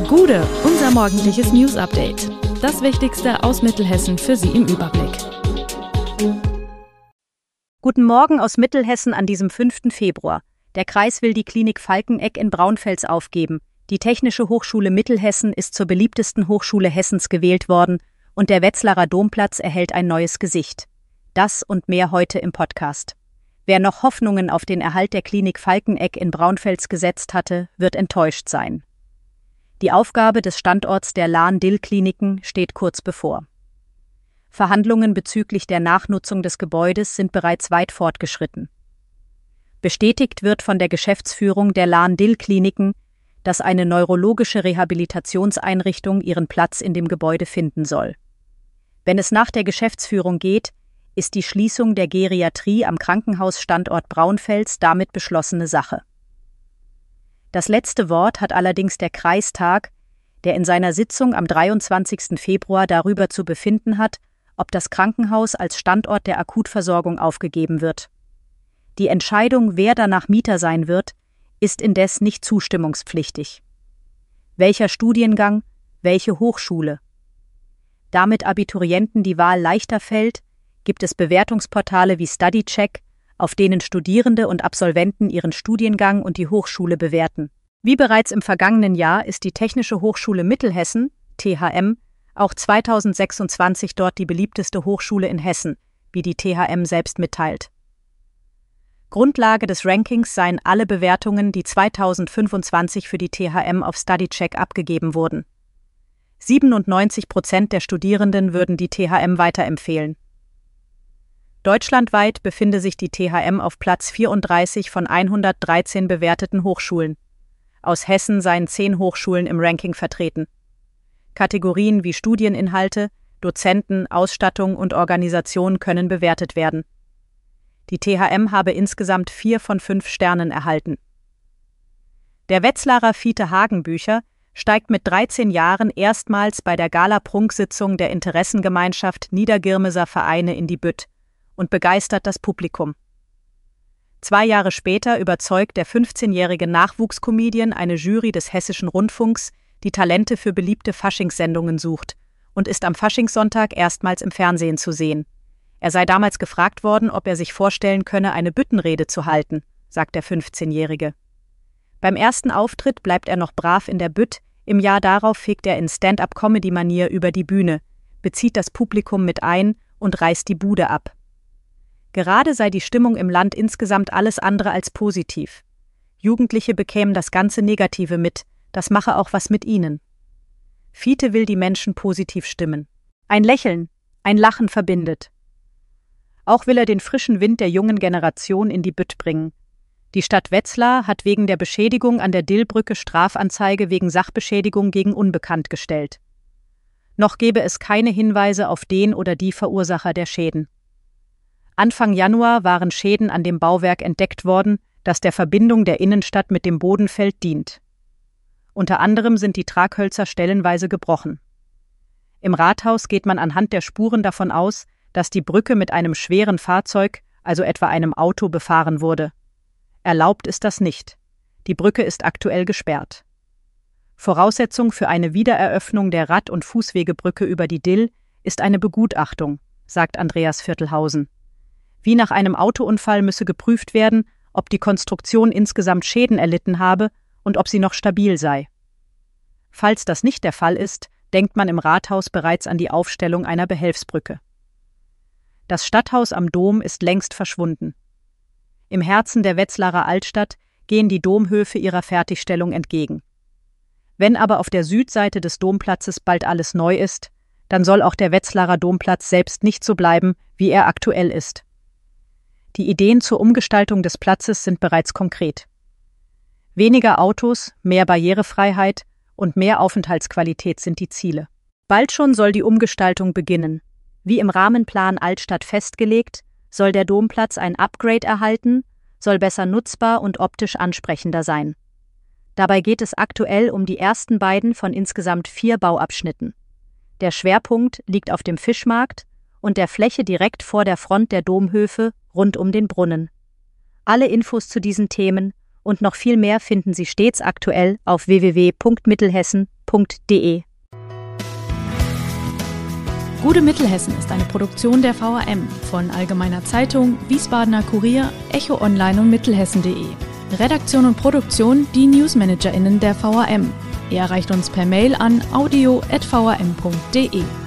Gude, unser morgendliches News-Update. Das Wichtigste aus Mittelhessen für Sie im Überblick. Guten Morgen aus Mittelhessen an diesem 5. Februar. Der Kreis will die Klinik Falkenegg in Braunfels aufgeben. Die Technische Hochschule Mittelhessen ist zur beliebtesten Hochschule Hessens gewählt worden und der Wetzlarer Domplatz erhält ein neues Gesicht. Das und mehr heute im Podcast. Wer noch Hoffnungen auf den Erhalt der Klinik Falkenegg in Braunfels gesetzt hatte, wird enttäuscht sein. Die Aufgabe des Standorts der Lahn-Dill-Kliniken steht kurz bevor. Verhandlungen bezüglich der Nachnutzung des Gebäudes sind bereits weit fortgeschritten. Bestätigt wird von der Geschäftsführung der Lahn-Dill-Kliniken, dass eine neurologische Rehabilitationseinrichtung ihren Platz in dem Gebäude finden soll. Wenn es nach der Geschäftsführung geht, ist die Schließung der Geriatrie am Krankenhausstandort Braunfels damit beschlossene Sache. Das letzte Wort hat allerdings der Kreistag, der in seiner Sitzung am 23. Februar darüber zu befinden hat, ob das Krankenhaus als Standort der Akutversorgung aufgegeben wird. Die Entscheidung, wer danach Mieter sein wird, ist indes nicht zustimmungspflichtig. Welcher Studiengang, welche Hochschule? Damit Abiturienten die Wahl leichter fällt, gibt es Bewertungsportale wie StudyCheck, auf denen Studierende und Absolventen ihren Studiengang und die Hochschule bewerten. Wie bereits im vergangenen Jahr ist die Technische Hochschule Mittelhessen, THM, auch 2026 dort die beliebteste Hochschule in Hessen, wie die THM selbst mitteilt. Grundlage des Rankings seien alle Bewertungen, die 2025 für die THM auf StudyCheck abgegeben wurden. 97% der Studierenden würden die THM weiterempfehlen. Deutschlandweit befinde sich die THM auf Platz 34 von 113 bewerteten Hochschulen. Aus Hessen seien 10 Hochschulen im Ranking vertreten. Kategorien wie Studieninhalte, Dozenten, Ausstattung und Organisation können bewertet werden. Die THM habe insgesamt 4 von 5 Sternen erhalten. Der Wetzlarer Fiete Hagenbücher steigt mit 13 Jahren erstmals bei der Gala-Prunksitzung der Interessengemeinschaft Niedergirmeser Vereine in die Bütt und begeistert das Publikum. 2 Jahre später überzeugt der 15-jährige Nachwuchscomedian eine Jury des Hessischen Rundfunks, die Talente für beliebte Faschingssendungen sucht und ist am Faschingssonntag erstmals im Fernsehen zu sehen. Er sei damals gefragt worden, ob er sich vorstellen könne, eine Büttenrede zu halten, sagt der 15-Jährige. Beim ersten Auftritt bleibt er noch brav in der Bütt, im Jahr darauf fegt er in Stand-up-Comedy-Manier über die Bühne, bezieht das Publikum mit ein und reißt die Bude ab. Gerade sei die Stimmung im Land insgesamt alles andere als positiv. Jugendliche bekämen das ganze Negative mit, das mache auch was mit ihnen. Fiete will die Menschen positiv stimmen. Ein Lächeln, ein Lachen verbindet. Auch will er den frischen Wind der jungen Generation in die Bütt bringen. Die Stadt Wetzlar hat wegen der Beschädigung an der Dillbrücke Strafanzeige wegen Sachbeschädigung gegen Unbekannt gestellt. Noch gebe es keine Hinweise auf den oder die Verursacher der Schäden. Anfang Januar waren Schäden an dem Bauwerk entdeckt worden, das der Verbindung der Innenstadt mit dem Bodenfeld dient. Unter anderem sind die Traghölzer stellenweise gebrochen. Im Rathaus geht man anhand der Spuren davon aus, dass die Brücke mit einem schweren Fahrzeug, also etwa einem Auto, befahren wurde. Erlaubt ist das nicht. Die Brücke ist aktuell gesperrt. Voraussetzung für eine Wiedereröffnung der Rad- und Fußwegebrücke über die Dill ist eine Begutachtung, sagt Andreas Viertelhausen. Wie nach einem Autounfall müsse geprüft werden, ob die Konstruktion insgesamt Schäden erlitten habe und ob sie noch stabil sei. Falls das nicht der Fall ist, denkt man im Rathaus bereits an die Aufstellung einer Behelfsbrücke. Das Stadthaus am Dom ist längst verschwunden. Im Herzen der Wetzlarer Altstadt gehen die Domhöfe ihrer Fertigstellung entgegen. Wenn aber auf der Südseite des Domplatzes bald alles neu ist, dann soll auch der Wetzlarer Domplatz selbst nicht so bleiben, wie er aktuell ist. Die Ideen zur Umgestaltung des Platzes sind bereits konkret. Weniger Autos, mehr Barrierefreiheit und mehr Aufenthaltsqualität sind die Ziele. Bald schon soll die Umgestaltung beginnen. Wie im Rahmenplan Altstadt festgelegt, soll der Domplatz ein Upgrade erhalten, soll besser nutzbar und optisch ansprechender sein. Dabei geht es aktuell um die ersten beiden von insgesamt 4 Bauabschnitten. Der Schwerpunkt liegt auf dem Fischmarkt und der Fläche direkt vor der Front der Domhöfe rund um den Brunnen. Alle Infos zu diesen Themen Und noch viel mehr finden Sie stets aktuell auf www.mittelhessen.de. Gute Mittelhessen ist eine Produktion der VRM von Allgemeiner Zeitung, Wiesbadener Kurier, Echo Online und Mittelhessen.de. Redaktion und Produktion die NewsmanagerInnen der VRM. Ihr erreicht uns per Mail an audio@vrm.de.